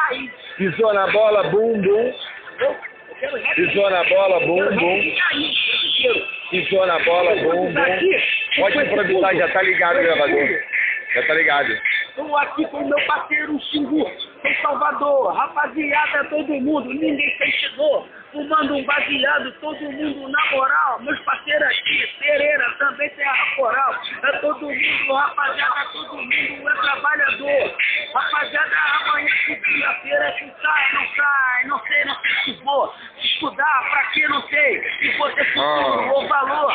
Pisou na bola, bum, bum. Pisou na bola, bum, bum. Pisou na bola, bum, bum. Pode improvisar, já tá ligado o gravador. Já tá ligado. Estou aqui com o meu parceiro Xingu, em Salvador. Rapaziada, todo mundo, ninguém chegou. Fumando um baseado, todo mundo na moral. Meus parceiros aqui, Pereira, também tem a coral. É todo mundo, rapaziada, todo mundo é trabalhador. Rapaziada, amanhã, segunda-feira, se sai, não sai. Não sei se vou estudar, pra que não sei. Se você futuro ou valor.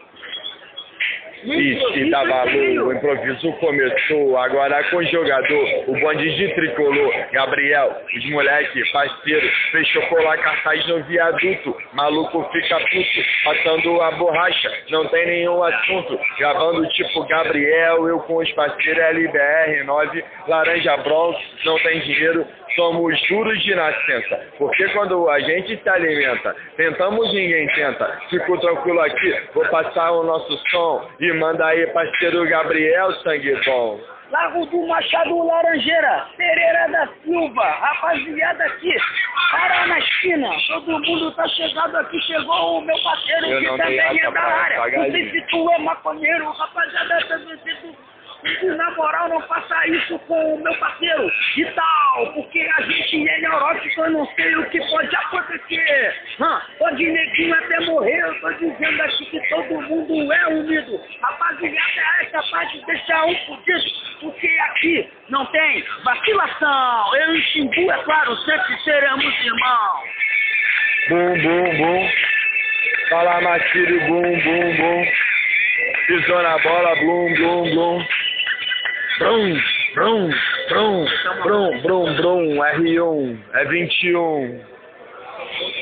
Ixi, dá valor, o improviso começou, agora com o jogador, o bonde de tricolor, Gabriel, os moleque, parceiro, fechou colar cartaz no viaduto, maluco fica puto, passando a borracha, não tem nenhum assunto, gravando tipo Gabriel, eu com os parceiros LBR9, laranja bronze, não tem dinheiro, somos juros de nascença, porque quando a gente se alimenta, tentamos ninguém tenta, fico tranquilo aqui, vou passar o nosso som, e manda aí parceiro Gabriel, sangue bom. Largo do Machado Laranjeira, Pereira da Silva, rapaziada aqui, para na esquina, todo mundo tá chegado aqui, chegou o meu parceiro que também é da área, não sei se tu é maconheiro, rapaziada, também se tu... Na moral, não faça isso com o meu parceiro e tal, porque a gente é neurótico, eu não sei o que pode acontecer. Pode neguinho até morrer, eu tô dizendo aqui que todo mundo é unido. Rapaziada, essa parte deixa um fudido, porque aqui não tem vacilação. Eu e Xingu, é claro, sempre seremos irmãos. Bum, bum, bum. Fala Matilho, bum, bum, bum. Pisou na bola, blum, blum, blum. Brum, brum, brum, brum, brum, brum, R1, é 21.